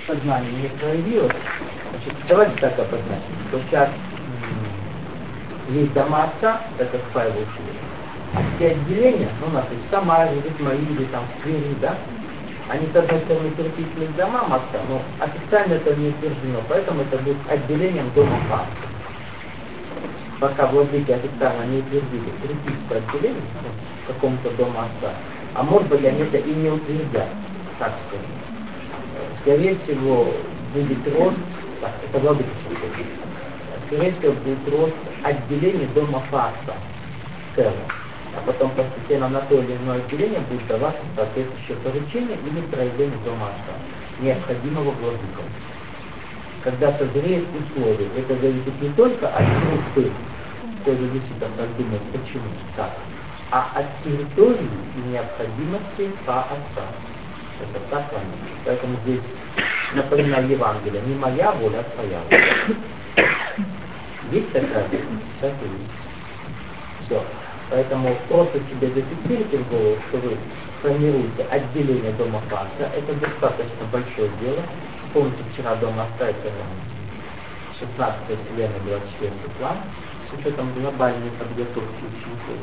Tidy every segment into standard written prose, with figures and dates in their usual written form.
сознание не проявилось, значит, давайте так обозначим, что сейчас есть дома отца, это файл ушли, а все отделения, ну, у нас есть Самаре, Исмаиле, там, Твери, да, они, с одной стороны, приписаны к домам отца, но официально это не утверждено, поэтому это будет отделением дома отца. Пока владыки официально не утвердили приписку отделения к какому-то дому отца, а может быть они это и не утвердят, так скажем. Скорее всего, будет рост, так, это владыки, скорее всего, будет рост отделения дома отца целого. А потом постепенно на то или иное отделение будет даваться соответствующее поручение или проявление дома отца, необходимого владыкам. Когда созреет условие, это зависит не только от группы, кто зависит от думает, почему так, а от территории и необходимости по отца. Это так важно. Поэтому здесь напоминаю Евангелие, не моя воля, а твоя воля. Есть такая? Так и есть. Все. Поэтому просто себе зафиксируйте в голову, что вы формируете отделение дома отца. Это достаточно большое дело. Помните, вчера дома отца это 16-я вселенная, 24-й план, с учетом глобальной подготовки учеников.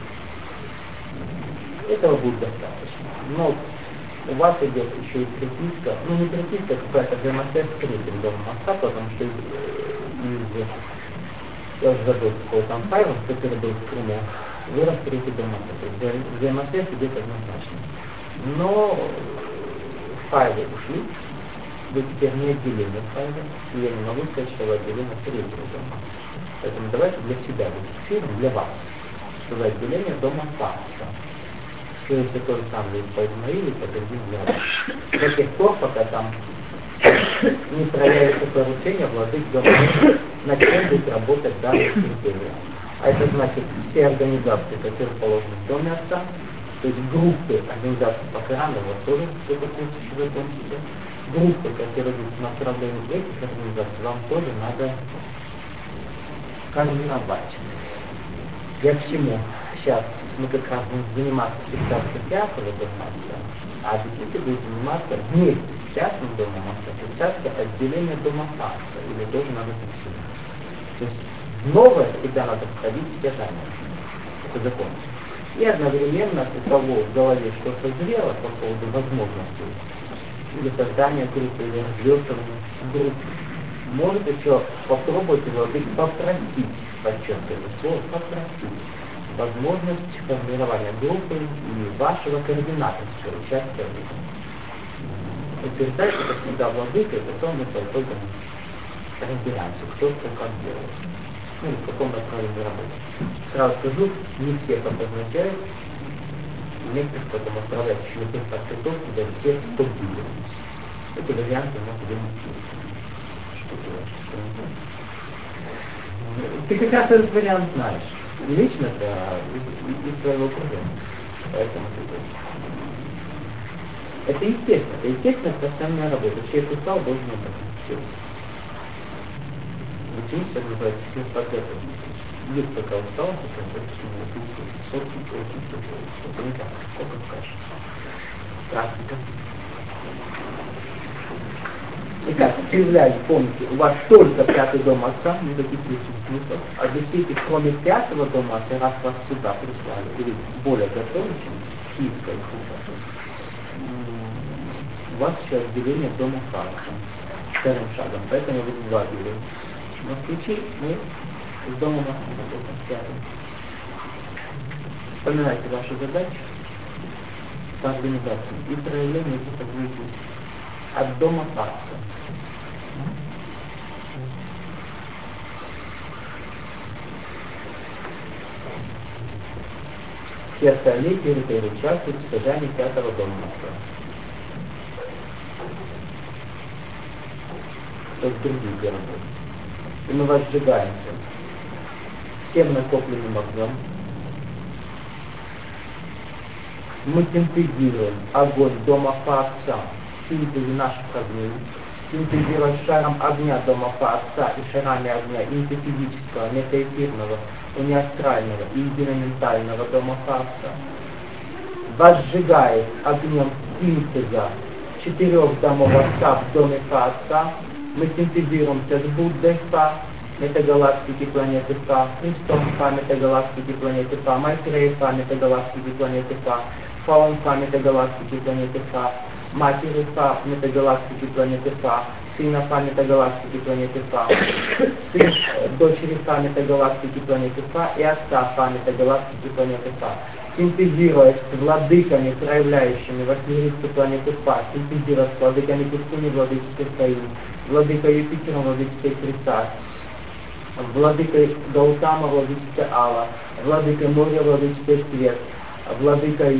Этого будет достаточно. Но у вас идет еще и приписка, ну не приписка, какая-то взаимосвязь с третьим домом отца, потому что я уже забыл, какой там файл, который был в Крыму, вырос третий дом отца. Взаимосвязь идет однозначно. Но файлы ушли, вы теперь не отделение файла, и я не могу сказать, что вы отделение третьего дома. Поэтому давайте для себя зафиксируем, для вас, что вы отделение дома отца. Скажите то же самое по Измаилу, по другим делам. До тех пор, пока там не проявится поручение, владык дома начнет будет работать данная территория. А это значит все организации, которые положены в доме отца, то есть группы организаций по Корану, вот тоже что-то в этом себе. Группы, которые идут на направлении этих организаций, вам тоже надо формировать. Я к чему? Сейчас мы как раз будем заниматься фиксацией пятого дома отца, а объясните будет заниматься вместе с частным домом отца, фиксация отделения дома отца, или тоже надо фиксировать. То есть новое всегда надо входить в те знания. Это закон. И одновременно у кого в голове что-то зрело по поводу возможностей, или создания группы, или развертывания группы, может еще попробовать владык попросить, подчеркиваю слово, попросить возможность формирования группы и вашего координаторского участия в этом. Утверждается, это всегда владыка, и потом мы только разбираемся, кто что как делает. Ну, в каком направлении работать. Сразу скажу, не все так означают, некоторых потом отправляют еще подготовки для тех, кто будет. Эти варианты у нас демонстрируют. Что делать, что не делать. Ты как раз этот вариант знаешь. Лично да, из своего окружения. Поэтому это естественно. Это естественно профессиональная работа. Человек устал, должен работать. Все. Учиться называется все подготовки. Есть пока устал, потом это не так, сколько в каше. Практика. Итак, появляюсь, помните, у вас только пятый дом отца, никаких личных смыслов. Объясните, кроме пятого дома отца, раз вас сюда прислали, или более готовы, чем киевская кухня, у вас еще отделение дома отца, вторым шагом, поэтому вы два отделения. Но в случае мы с домом отца. Вспоминайте вашу задачу по организации и проявлению этих будет от дома отца. Все остальные территории участвуют в создании пятого дома отца. То есть другие города. И мы вас сжигаемся всем накопленным огнем. Мы синтезируем огонь дома отца, синтезе наших огней, синтезируя шаром огня дома отца и шарами огня интефизического, метаэфирного, униастрального и единоментального дома отца, возжигает огнем синтеза 4 домов Отца в доме Отца. Мы синтезируемся с Буддой Фа, метагалактики планеты Фа, Христом Фа, метагалактики планеты Фа, Майтрей Фа, метагалактики планеты Фа, Фаум Фа, метагалактики планеты Фа, Матерью Фа, метагалактики планеты Фа, Сына Фа, метагалактики планеты Фа, дочери Фа, метагалактики планеты Фа и Отца Фа, метагалактики планеты Фа. Синтезируясь с владыками, проявляющими восьмерицу планеты Фа, синтезируясь с владыками Пустыни, владыческой Саи, владыкой Юпитером, владыческой Христа, владыкой Гаутама, владыческой Алла, владыкой моря, владыческой Свет, владыкой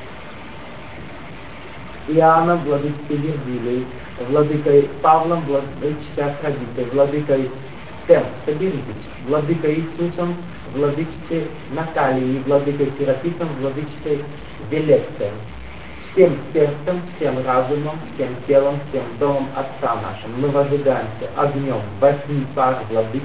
Иоанном, владыческой Вергилией, владыкой Павлом, владыческой Афродитой, владыкой соберитесь, владыкой Иисусом, владычицей Натальей, владыкой Сераписом, владычицей Велецием, всем сердцем, всем разумом, всем телом, всем домом Отца нашим. Мы возжигаемся огнем 8 пар владык,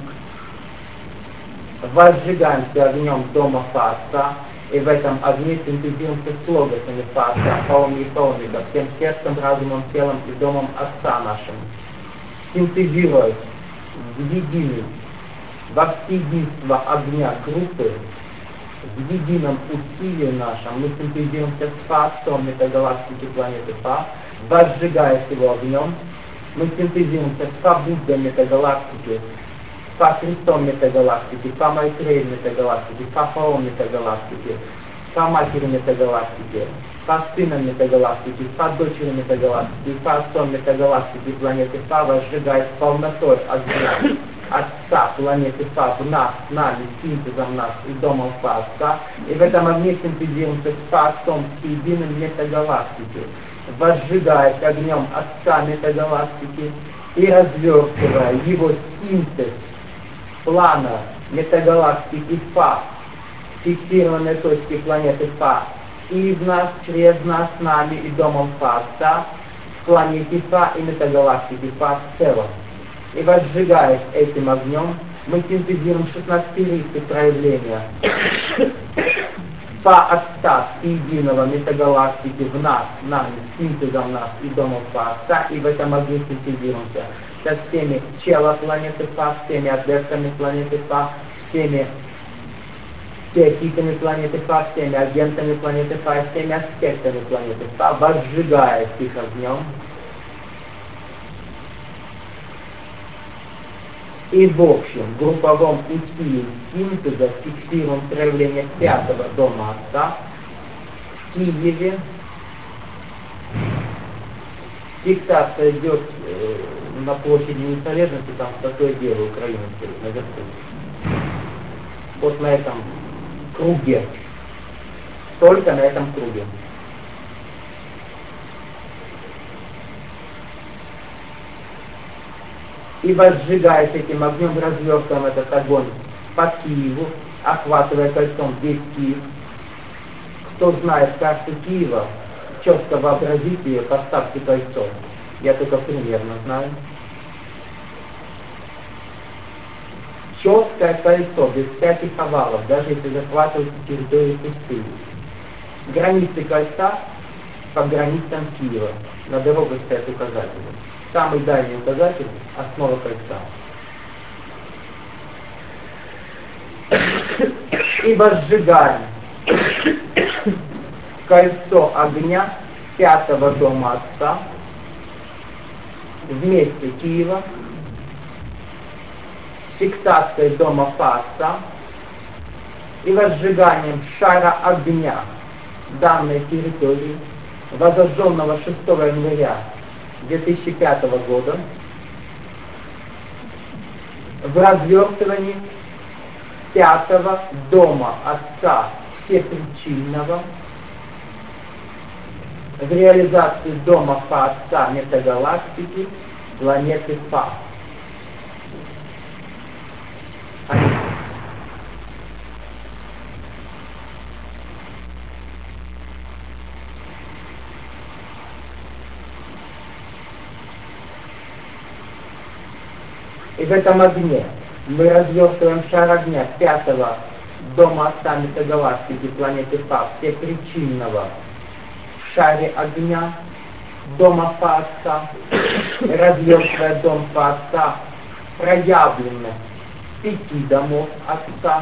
возжигаемся огнем дома Отца, и в этом огне синтезируемся с логосами Отца, Фауми и Фаумида, всем сердцем, разумом, телом и домом Отца нашим. Синтезируясь в единый, во всеединство огня группы, в едином усилии нашем, мы синтезируемся с Отцом метагалактики планеты Фа, возжигая его огнем, мы синтезируемся с Буддой метагалактики, Фа Христом метагалактики, Фа Майтреем метагалактики, Фа Фаом метагалактики, Фа Матерью метагалактики, Фа Сыном метагалактики, Фа Дочерью метагалактики, Фа Отцом метагалактики планеты Фа, возжигает полнотой огня Отца планеты Фа в нас, нами, синтезом нас и домом Фа Отца, и в этом огне синтезируемся с Фа Отцом, с единым метагалактики, возжигаясь огнем Отца метагалактики и развертывая его синтез плана метагалактики Фа, фиксированной точки планеты Фа, и в нас, через нас, с нами и домом Фа Отца, в планете Фа и метагалактики Фа в целом. И возжигаясь этим огнем, мы синтезируем 16-листые проявления Фа Отца единого метагалактики в нас, нами, синтезом нас и домом Фа Отца, и в этом огне синтезируемся со всеми чела планеты Фа, с всеми адептами планеты Фа, всеми теоретиками планеты Фа, всеми агентами планеты Фа, всеми аспектами планеты Фа, возжигаясь их огнем. И в общем, в групповом усилии синтеза фиксируем проявление 5-го дома Отца в Киеве. Фиксация идет на площади Незалежности, там такое дело Украины наверху. Вот на этом круге. Только на этом круге. И возжигаясь этим огнем, развертываем этот огонь по Киеву, охватывая кольцом весь Киев. Кто знает карту Киева, четко вообразите ее, поставьте кольцо. Я только примерно знаю. Четкое кольцо, без всяких овалов, даже если захватываете территорию пустыни. Границы кольца по границам Киева. На дорогах стоят указатели. Самый дальний указатель — основа кольца. И возжигаем кольцо огня 5-го дома Отца вместе Киева, фиксацией дома Фа Отца и возжиганием шара огня данной территории, возожженного 6 января 2005 года, в развертывании 5-го дома Отца Всепричинного, в реализации дома Фа Отца метагалактики планеты Фа. И в этом огне мы развертываем шар огня 5-го дома Отца метагалактики планеты Фа, всепричинного в шаре огня, дома Отца, разверстывая дом Отца, проявленность 5 домов Отца,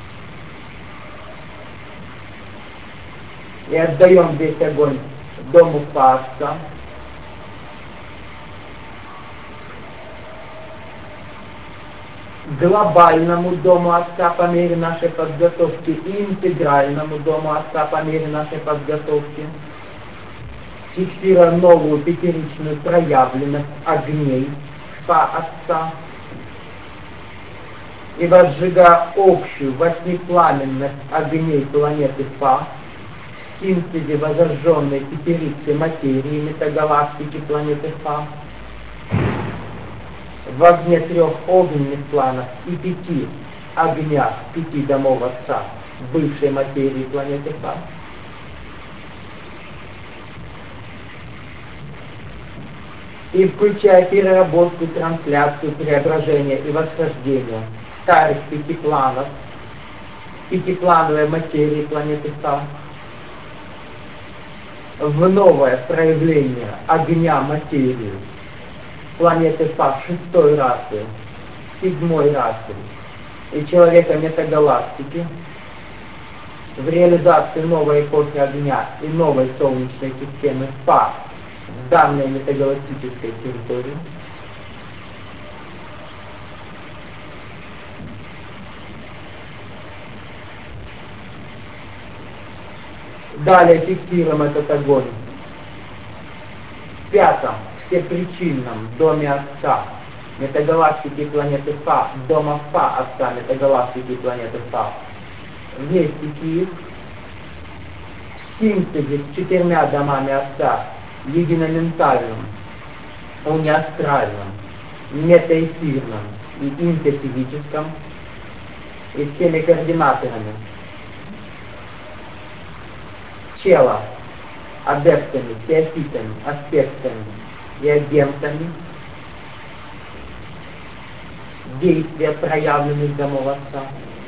и отдаем весь огонь дому Отца, глобальному дому Отца по мере нашей подготовки и интегральному дому Отца по мере нашей подготовки, фиксируя новую пятеричную проявленность огней Фа Отца и возжигая общую восьмипламенность огней планеты Фа в синтезе возожженной пятерицы материи метагалактики планеты Фа, в огне 3 огненных планов и 5 огнях 5 домов Отца бывшей материи планеты Фа. И включая переработку, трансляцию, преображение и восхождение старых 5 планов, 5-плановой материи планеты Фа, в новое проявление огня материи планеты Фа 6-й расы, 7-й расы и человека метагалактики, в реализации новой эпохи огня и новой Солнечной системы Фа в данной метагалактической территории. Далее фиксируем этот огонь в 5-м всепричинном доме Отца метагалактики планеты Фа, дома Фа Отца метагалактики планеты Фа, вместе Киев, в синтезе с 4 домами Отца, единоментальным, униастральным, метаэфирным и интерфизическом, и всеми координаторами тела, адептами, теофитами, аспектами и агентами действия проявленных домов Отца,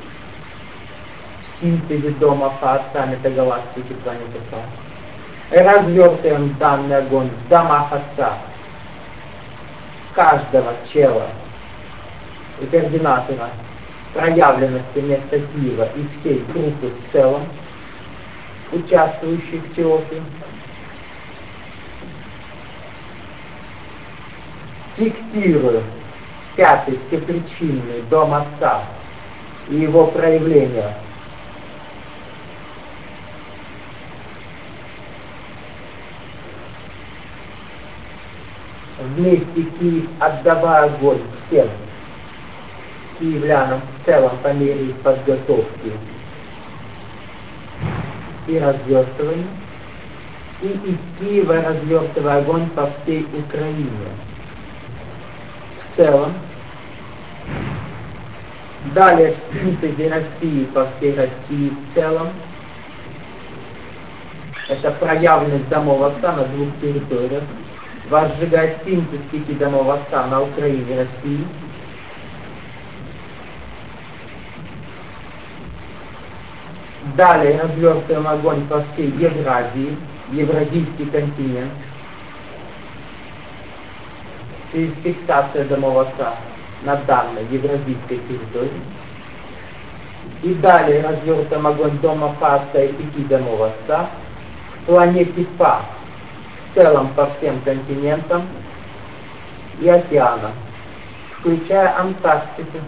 в синтезе дома Фа Отца метагалактики планеты Фа. Развертываем данный огонь в домах Отца каждого чела и координатора проявленности места Киева и всей группы в целом, участвующих в Теофе. Фиксируем 5-й всепричинный дом Отца и его проявления вместе Киев, отдавая огонь всем киевлянам в целом по мере их подготовки и развертывания, и из Киева развертывая огонь по всей Украине в целом. Далее в синтезе России по всей России в целом. Это проявленность домов Отца на 2 территориях. Возжигать синтез 5 домов Отца на Украине и России. Далее развертываем огонь по всей Евразии, Евразийский континент. Через фиксацию домов Отца на данной евразийской территории. И далее развертываем огонь дома Фа Отца и 5 домов Отца в планете Фа в целом по всем континентам и океанам, включая Антарктику.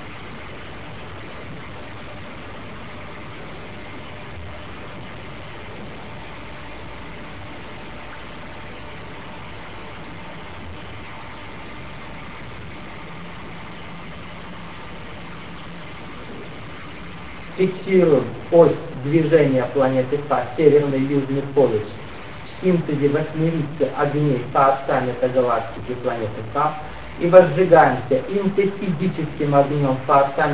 Фиксируем ось движения планеты Фа, северный и южный полюс, в синтезе 8 огней Фа Отца метагалактики планеты Фа и возжигаемся интерфизическим огнем Фа Отца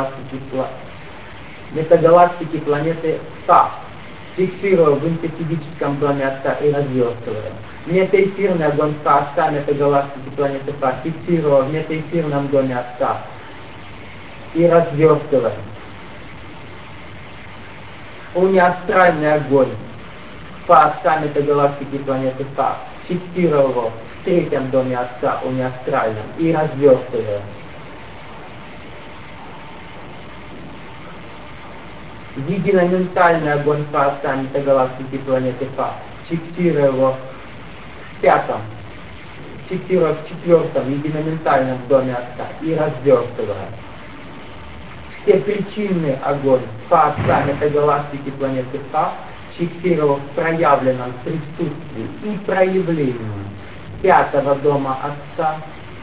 метагалактики планеты Фа, фиксируя в интерфизическом доме Отца и развертывая. Метаэфирный огонь Фа Отца метагалактики планеты Фа, фиксируя в метаэфирном доме Отца и развертывая. Униастральный огонь Фа Отца метагалактики планеты Фа фиксировал его в третьем доме Отца, униастральном, и разверстывая. Единоментальный огонь Фа-Отца метагалактики планеты Фа, фиксируя его в пятом, фиксируя в четвертом единоментальном доме Отца и разверстывая. Все причинный огонь Фа-Отца метагалактики планеты Фа, фиксировал в проявленном присутствии и проявлении пятого дома Отца,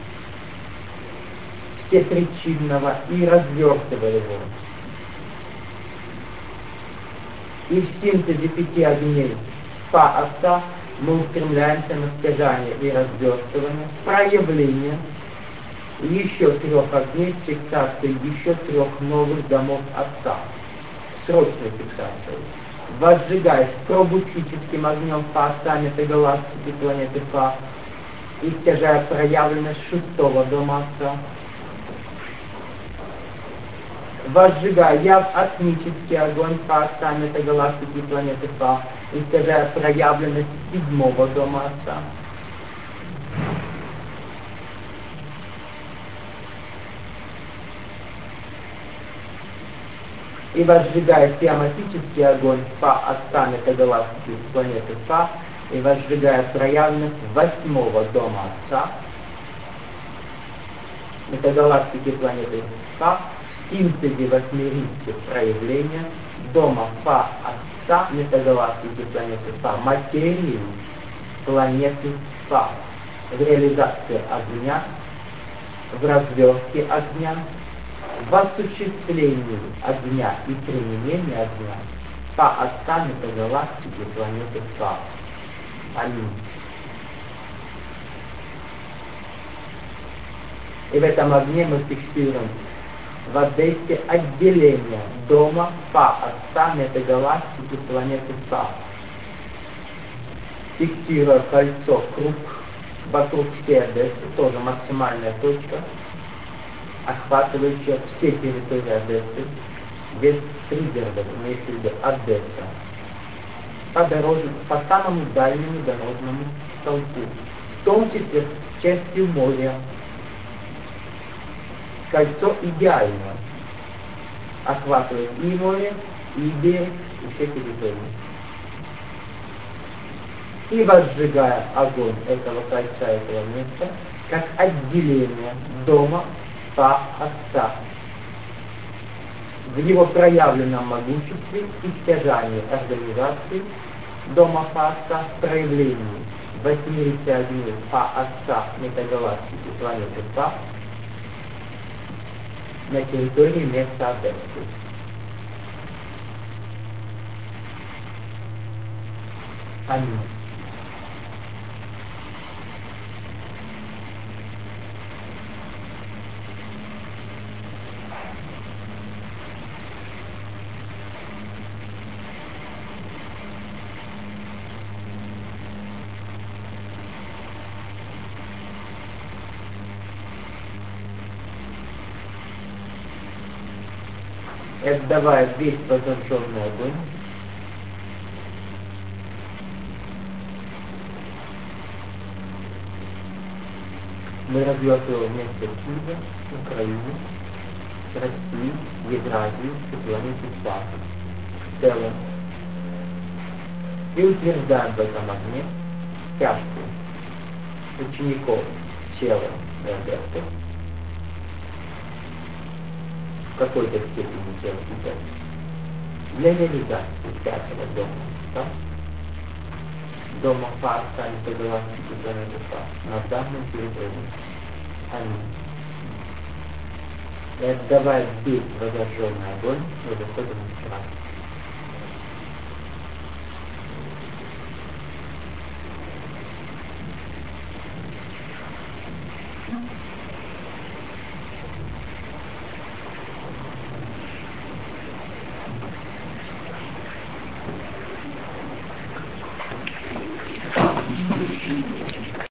всепричинного, и разверстывая его. И в синтезе 5 огней Фа-Отца мы устремляемся на стяжание и разверстывание, проявление еще 3 огней с фиксацией еще 3 новых домов Отца, срочной фиксацией, возжигаясь пробудическим огнем Фа-Отца метагалактики планеты Фа и стяжая проявленность 6-го дома Отца, возжигая атмический огонь Фа-Отца метагалактики планеты Фа и стяжая проявленность 7-го дома Отца. И возжигая теоматический огонь Фа-Отца метагалактики планеты Фа и возжигая проявленность 8-го дома Отца метагалактики планеты Фа, в синтезе 8 проявления дома Фа-Отца метагалактики планеты Фа, материи планеты Фа, в реализации огня, в разверстке огня, в осуществлении огня и применении огня Фа-Отца метагалактики планеты Фа. Аминь. И в этом огне мы фиксируем воздействие отделения дома Фа-Отца метагалактики планеты Фа. Фиксируя кольцо, круг вокруг всей Одессы, тоже максимальная точка, охватывающая все территории Одессы, без пригородов, имеется в виду Одесса, по самому дальнему дорожному столбу, в том числе с частью моря. Кольцо идеально охватывает и море, и берег, и все территории. И возжигая огонь этого кольца, этого места, как отделение дома Фа-Отца в его проявленном могуществе и стяжании организации дома Фа-Отца в проявлении 80 огней Фа-Отца метагалактики планеты Фа на территории места Одессы. Аминь. И отдавая весь возрожденный огонь, мы развертываем вместе Киева, Украины, России, Евразии и планеты Фа в целом. И утверждаем в этом огне тяжкую учеников тела и адептов, в какой-то степени тела и адептов, для реализации 5-го дома, да? Дома Фа-Отца метагалактики планеты Фа на данном территории. Аминь. И отдавая весь возрожденный огонь, мы выходим из страны.